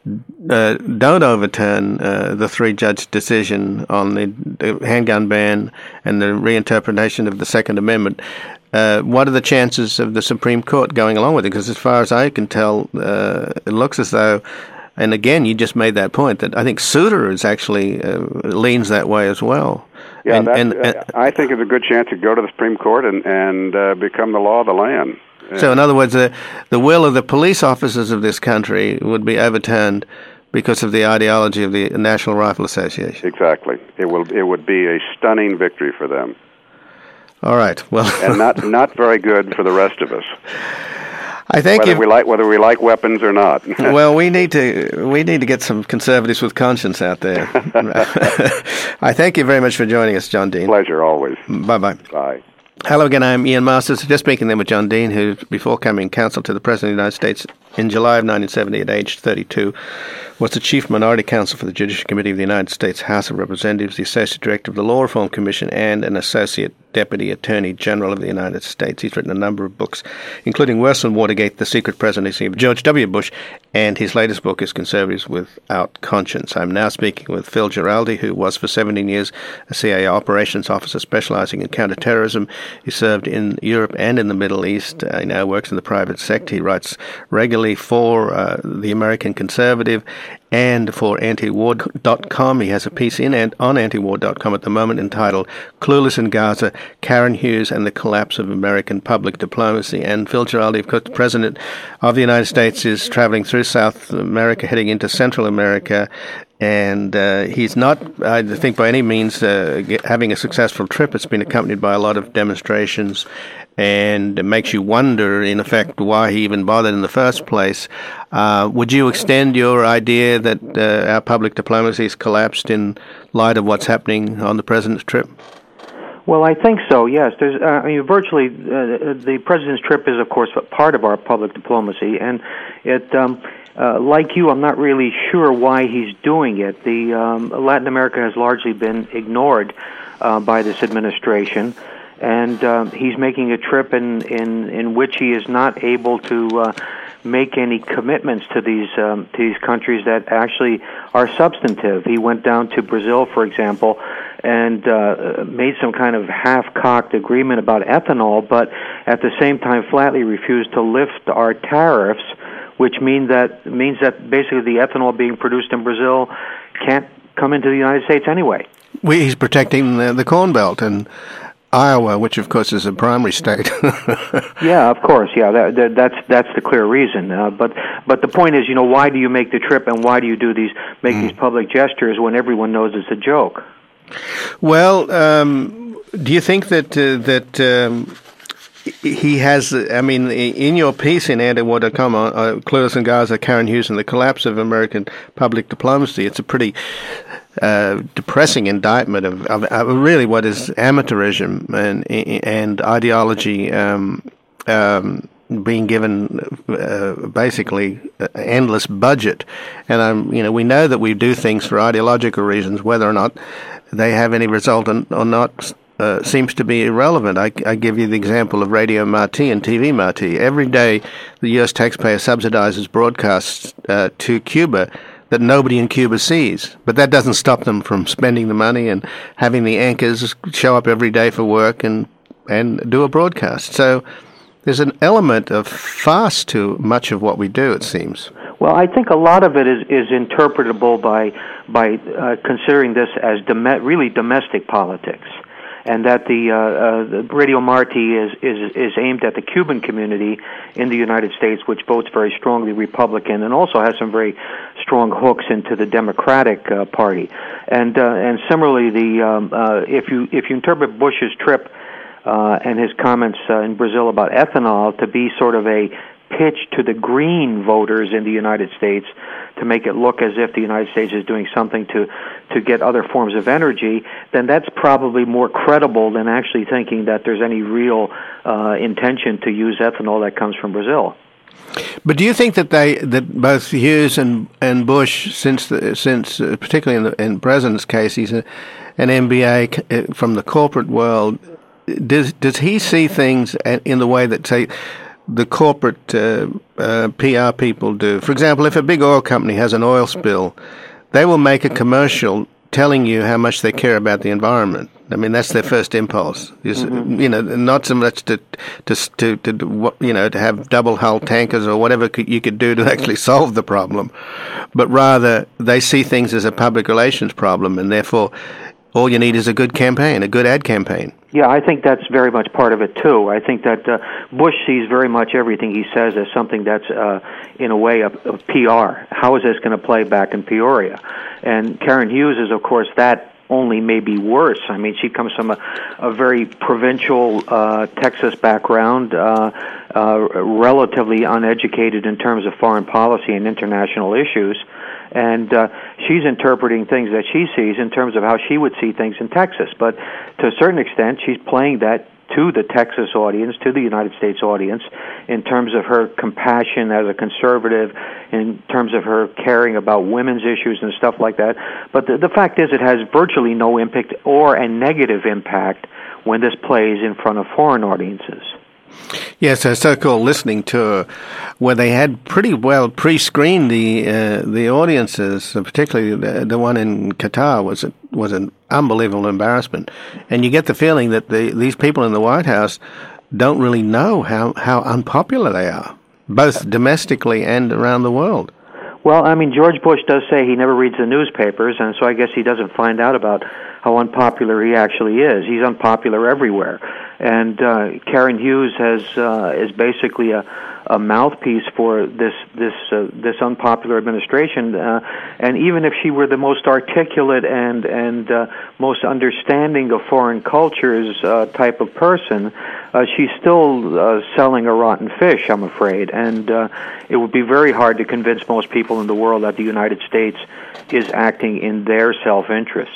uh, don't overturn uh, the three-judge decision on the, the handgun ban and the reinterpretation of the Second Amendment? Uh, what are the chances of the Supreme Court going along with it? Because as far as I can tell, uh, it looks as though, and again, you just made that point, that I think Souter is actually uh, leans that way as well. Yeah, and, that's, and, and, uh, I think it's a good chance to go to the Supreme Court and, and uh, become the law of the land. So, in other words, uh, the will of the police officers of this country would be overturned because of the ideology of the National Rifle Association. Exactly. It will. It would be a stunning victory for them. All right. Well, and not not very good for the rest of us. I think whether if, we like whether we like weapons or not. Well, we need to we need to get some conservatives with conscience out there. I thank you very much for joining us, John Dean. Pleasure always. Bye-bye. Bye. Hello again, I'm Ian Masters. Just speaking then with John Dean, who, before coming counsel to the President of the United States in July of nineteen seventy at age thirty-two, was the Chief Minority Counsel for the Judicial Committee of the United States House of Representatives, the Associate Director of the Law Reform Commission, and an Associate Deputy Attorney General of the United States. He's written a number of books, including Worse Than Watergate, The Secret Presidency of George W. Bush, and his latest book is Conservatives Without Conscience. I'm now speaking with Phil Giraldi, who was for seventeen years a C I A operations officer specializing in counterterrorism. He served in Europe and in the Middle East. Uh, he now works in the private sector. He writes regularly for uh, The American Conservative and for anti-war dot com. He has a piece in and on anti war dot com at the moment entitled Clueless in Gaza, Karen Hughes and the Collapse of American Public Diplomacy. And Phil Giraldi, of course, the President of the United States, is traveling through South America, heading into Central America, and uh, he's not, I think, by any means uh, having a successful trip. It's been accompanied by a lot of demonstrations, and it makes you wonder, in effect, why he even bothered in the first place. Uh, would you extend your idea that uh, our public diplomacy has collapsed in light of what's happening on the President's trip? Well, I think so, yes. There's, uh, I mean, virtually, uh, the President's trip is, of course, part of our public diplomacy, and it... Um, Uh, like you, I'm not really sure why he's doing it. The um, Latin America has largely been ignored uh, by this administration, and uh, he's making a trip in, in, in which he is not able to uh, make any commitments to these um, to these countries that actually are substantive. He went down to Brazil, for example, and uh, made some kind of half-cocked agreement about ethanol, but at the same time flatly refused to lift our tariffs, which mean that means that basically the ethanol being produced in Brazil can't come into the United States anyway. We, he's protecting the, the Corn Belt and Iowa, which of course is a primary state. Yeah, of course. Yeah, that, that, that's that's the clear reason. Uh, but but the point is, you know, why do you make the trip and why do you do these make mm. these public gestures when everyone knows it's a joke? Well, um, do you think that uh, that um, he has, I mean, in your piece in anti war dot com on uh, Clueless in Gaza, Karen Hughes, and the Collapse of American Public Diplomacy, it's a pretty uh, depressing indictment of, of, of really what is amateurism and and ideology um, um, being given uh, basically uh, endless budget, and I'm, you know, we know that we do things for ideological reasons. Whether or not they have any result or not uh, seems to be irrelevant. I, I give you the example of Radio Marti and T V Marti. Every day, the U S taxpayer subsidizes broadcasts uh, to Cuba that nobody in Cuba sees, but that doesn't stop them from spending the money and having the anchors show up every day for work and and do a broadcast. So there's an element of farce to much of what we do, it seems. Well, I think a lot of it is, is interpretable by by uh, considering this as dom- really domestic politics, and that the, uh, uh, the Radio Marti is, is is aimed at the Cuban community in the United States, which votes very strongly Republican, and also has some very strong hooks into the Democratic uh, Party. And uh, and similarly, the um, uh, if you if you interpret Bush's trip Uh, and his comments uh, in Brazil about ethanol to be sort of a pitch to the green voters in the United States to make it look as if the United States is doing something to, to get other forms of energy, then that's probably more credible than actually thinking that there's any real uh, intention to use ethanol that comes from Brazil. But do you think that they, that both Hughes and and Bush, since the, since uh, particularly in the in President's case, he's a, an M B A from the corporate world. Does does he see things in the way that, say, the corporate uh, uh, P R people do? For example, if a big oil company has an oil spill, they will make a commercial telling you how much they care about the environment. I mean, that's their first impulse. Is, mm-hmm. You know, not so much to, to to to you know to have double hull tankers or whatever you could do to actually solve the problem, but rather they see things as a public relations problem, and therefore all you need is a good campaign, a good ad campaign. Yeah, I think that's very much part of it, too. I think that uh, Bush sees very much everything he says as something that's, uh, in a way, a, a P R. How is this going to play back in Peoria? And Karen Hughes is, of course, that only maybe worse. I mean, she comes from a, a very provincial uh, Texas background, uh, uh, relatively uneducated in terms of foreign policy and international issues. And uh, she's interpreting things that she sees in terms of how she would see things in Texas. But to a certain extent, she's playing that to the Texas audience, to the United States audience, in terms of her compassion as a conservative, in terms of her caring about women's issues and stuff like that. But the, the fact is, it has virtually no impact or a negative impact when this plays in front of foreign audiences. Yes, a so-called listening tour, where they had pretty well pre-screened the uh, the audiences, particularly the, the one in Qatar was a, was an unbelievable embarrassment, and you get the feeling that the, these people in the White House don't really know how, how unpopular they are, both domestically and around the world. Well, I mean, George Bush does say he never reads the newspapers, and so I guess he doesn't find out about how unpopular he actually is. He's unpopular everywhere. And uh, Karen Hughes has uh, is basically a, a mouthpiece for this this uh, this unpopular administration. Uh, and even if she were the most articulate and and uh, most understanding of foreign cultures uh, type of person, uh, she's still uh, selling a rotten fish, I'm afraid. And uh, it would be very hard to convince most people in the world that the United States is acting in their self-interest.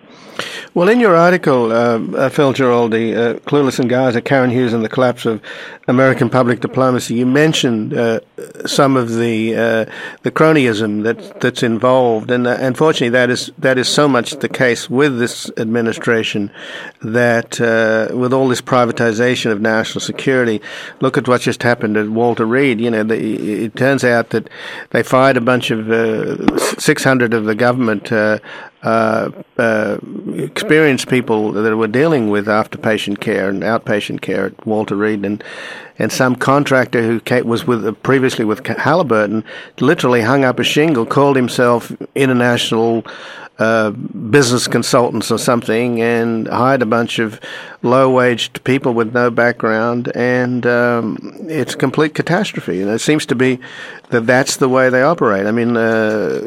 Well, in your article, uh, Phil Giraldi, uh, Clueless in Gaza, Karen Hughes and the Collapse of American Public Diplomacy, you mentioned uh, some of the uh, the cronyism that that's involved, and uh, unfortunately, that is that is so much the case with this administration that uh, with all this privatization of national security, look at what just happened at Walter Reed. You know, the, it turns out that they fired a bunch of uh, six hundred of the government. Uh, Uh, uh, experienced people that were dealing with after-patient care and outpatient care at Walter Reed, and and some contractor who came, was with previously with Halliburton literally hung up a shingle, called himself International uh, Business Consultants or something, and hired a bunch of low-waged people with no background, and um, it's a complete catastrophe. And it seems to be that that's the way they operate. I mean, uh,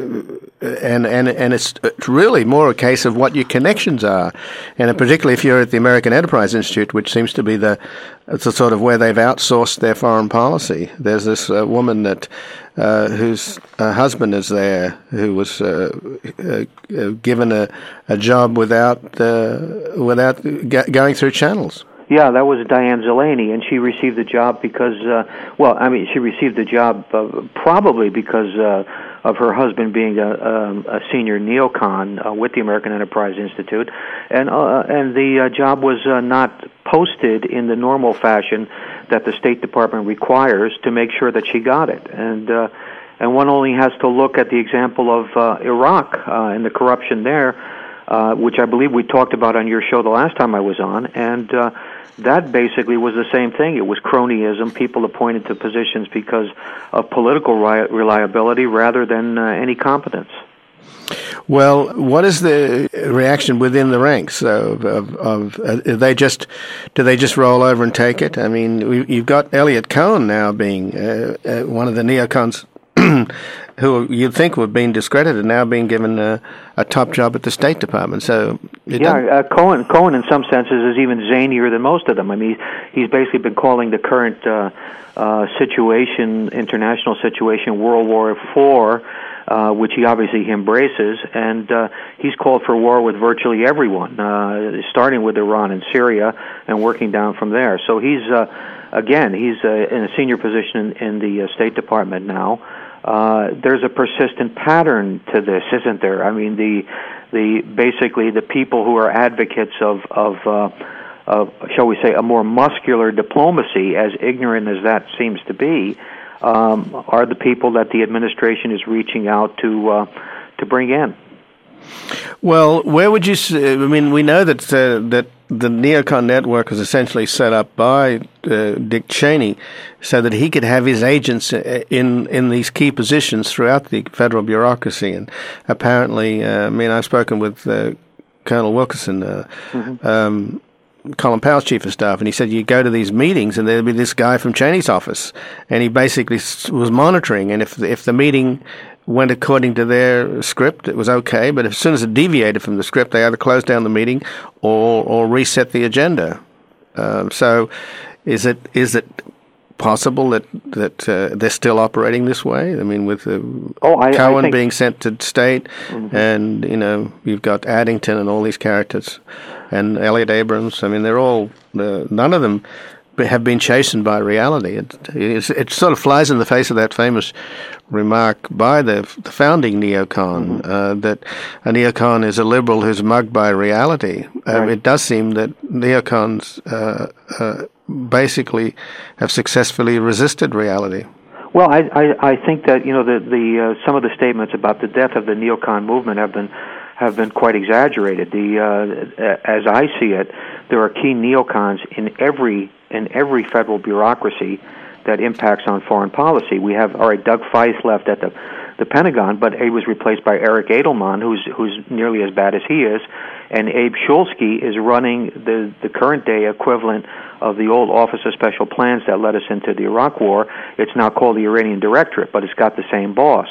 and and and it's really more a case of what your connections are, and particularly if you're at the American Enterprise Institute, which seems to be the, it's the sort of where they've outsourced their foreign policy. There's this uh, woman that uh, whose uh, husband is there, who was uh, uh, given a, a job without uh, without g- going through channels. Yeah, that was Diane Zeleny, and she received the job because, uh, well, I mean, she received the job uh, probably because uh, of her husband being a, a, a senior neocon uh, with the American Enterprise Institute, and uh, and the uh, job was uh, not posted in the normal fashion that the State Department requires to make sure that she got it, and uh, and one only has to look at the example of uh, Iraq uh, and the corruption there, uh, which I believe we talked about on your show the last time I was on, and uh, that basically was the same thing. It was cronyism, people appointed to positions because of political reliability rather than uh, any competence. Well, what is the reaction within the ranks of, of, of uh, they just do they just roll over and take it? I mean, we, you've got Eliot Cohen now being uh, uh, one of the neocons who you'd think would have been discredited, now being given a, a top job at the State Department. So yeah, uh, Cohen, Cohen in some senses is even zanier than most of them. I mean, he's basically been calling the current uh, uh, situation, international situation, World War Four, uh, which he obviously embraces, and uh, he's called for war with virtually everyone, uh, starting with Iran and Syria and working down from there. So he's, uh, again, he's uh, in a senior position in, in the uh, State Department now. Uh, there's a persistent pattern to this, isn't there? I mean, the the basically the people who are advocates of of, uh, of shall we say, a more muscular diplomacy, as ignorant as that seems to be, um, are the people that the administration is reaching out to uh, to bring in. Well, where would you? I mean, we know that uh, that the neocon network was essentially set up by uh, Dick Cheney, so that he could have his agents in in these key positions throughout the federal bureaucracy. And apparently, uh, I mean, I've spoken with uh, Colonel Wilkerson, uh, mm-hmm. um, Colin Powell's chief of staff, and he said you go to these meetings and there'd be this guy from Cheney's office, and he basically was monitoring. And if the, if the meeting went according to their script, it was okay. But as soon as it deviated from the script, they either closed down the meeting or or reset the agenda. Um, so, is it is it possible that that uh, they're still operating this way? I mean, with uh, oh, I, Cohen I think... being sent to state, mm-hmm. and you know you've got Addington and all these characters, and Elliot Abrams. I mean, they're all uh, none of them have been chastened by reality. It, it, it sort of flies in the face of that famous remark by the, the founding neocon, mm-hmm. uh, that a neocon is a liberal who's mugged by reality. Right. Um, it does seem that neocons uh, uh, basically have successfully resisted reality. Well, I, I, I think that you know the the uh, some of the statements about the death of the neocon movement have been have been quite exaggerated. The uh, as I see it, there are key neocons in every in every federal bureaucracy that impacts on foreign policy. We have, all right, Doug Feith left at the the Pentagon, but he was replaced by Eric Edelman, who's who's nearly as bad as he is, and Abe Shulsky is running the the current day equivalent of the old Office of Special Plans that led us into the Iraq War. It's now called the Iranian Directorate, but it's got the same boss.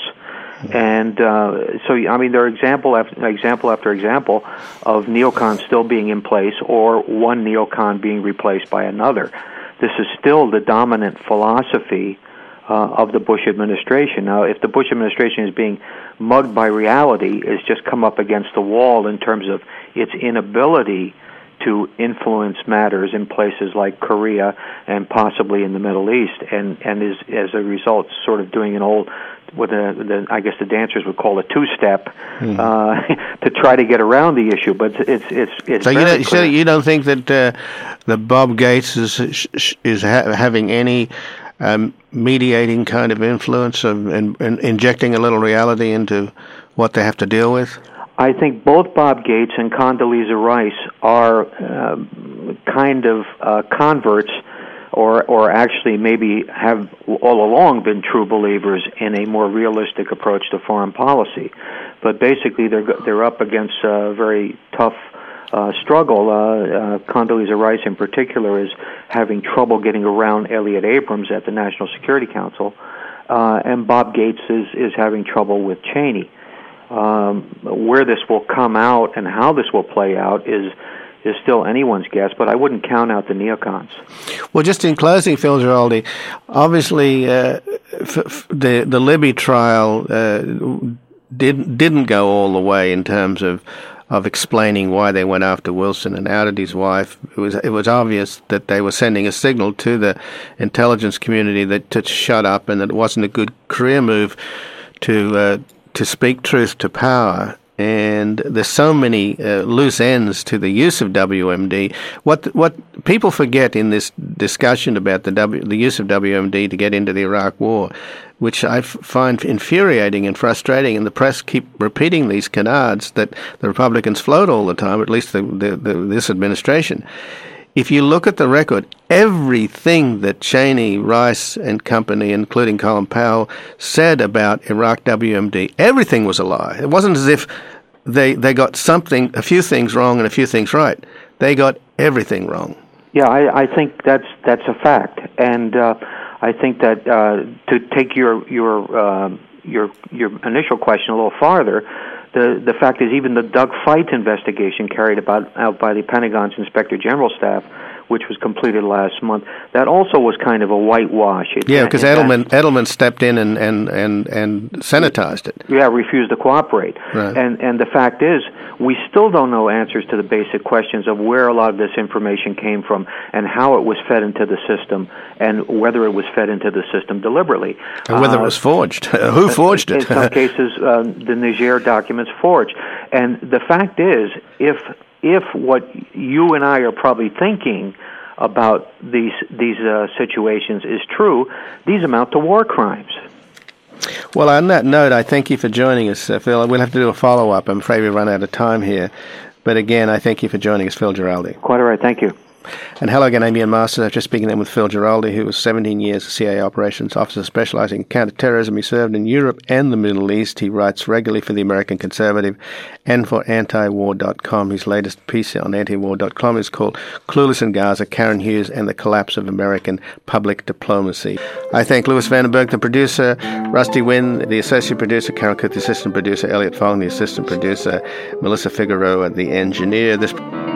And uh, so, I mean, there are example after example after example of neocons still being in place, or one neocon being replaced by another. This is still the dominant philosophy uh, of the Bush administration. Now, if the Bush administration is being mugged by reality, it's just come up against the wall in terms of its inability to influence matters in places like Korea and possibly in the Middle East, and and is as a result sort of doing an old, what the, the I guess the dancers would call a two-step, mm. uh, to try to get around the issue. But it's it's it's. So very you don't, clear. so you don't think that uh, that Bob Gates is is ha- having any um, mediating kind of influence of and, and injecting a little reality into what they have to deal with? I think both Bob Gates and Condoleezza Rice are uh, kind of uh, converts, or or actually maybe have all along been true believers in a more realistic approach to foreign policy. But basically, they're they're up against a very tough uh, struggle. Uh, uh, Condoleezza Rice, in particular, is having trouble getting around Elliot Abrams at the National Security Council, uh, and Bob Gates is is having trouble with Cheney. Um, where this will come out and how this will play out is is still anyone's guess, but I wouldn't count out the neocons. Well, just in closing, Phil Giraldi, obviously uh, f- f- the the Libby trial uh, didn't didn't go all the way in terms of of explaining why they went after Wilson and outed his wife. It was it was obvious that they were sending a signal to the intelligence community that to shut up and that it wasn't a good career move to uh, to speak truth to power. And there's so many uh, loose ends to the use of W M D. What what people forget in this discussion about the w, the use of W M D to get into the Iraq War, which I f- find infuriating and frustrating, and the press keep repeating these canards that the Republicans float all the time, at least the, the, the, this administration. If you look at the record, everything that Cheney, Rice, and company, including Colin Powell, said about Iraq W M D, everything was a lie. It wasn't as if they they got something, a few things wrong and a few things right. They got everything wrong. Yeah, I, I think that's that's a fact, and uh, I think that uh, to take your your uh, your your initial question a little farther. The the fact is, even the Doug Feith investigation carried about out by the Pentagon's Inspector General staff, which was completed last month, that also was kind of a whitewash. It, yeah, because Edelman Edelman stepped in and, and, and, and sanitized it. Yeah, refused to cooperate. Right. And and the fact is, we still don't know answers to the basic questions of where a lot of this information came from and how it was fed into the system and whether it was fed into the system deliberately. And whether uh, it was forged. Who forged it? In some cases, uh, the Niger documents forged. And the fact is, if if what you and I are probably thinking about these these uh, situations is true, these amount to war crimes. Well, on that note, I thank you for joining us, uh, Phil. We'll have to do a follow-up. I'm afraid we've run out of time here. But again, I thank you for joining us, Phil Giraldi. Quite all right. Thank you. And hello again, Amy and Masters. I've just speaking then with Phil Giraldi, who was seventeen years a C I A operations officer specializing in counterterrorism. He served in Europe and the Middle East. He writes regularly for the American Conservative and for anti-war dot com. His latest piece on anti-war dot com is called Clueless in Gaza, Karen Hughes and the Collapse of American Public Diplomacy. I thank Louis Vandenberg, the producer, Rusty Wynn, the associate producer, Karen Cook, the assistant producer, Elliot Fong, the assistant producer, Melissa Figueroa, the engineer. This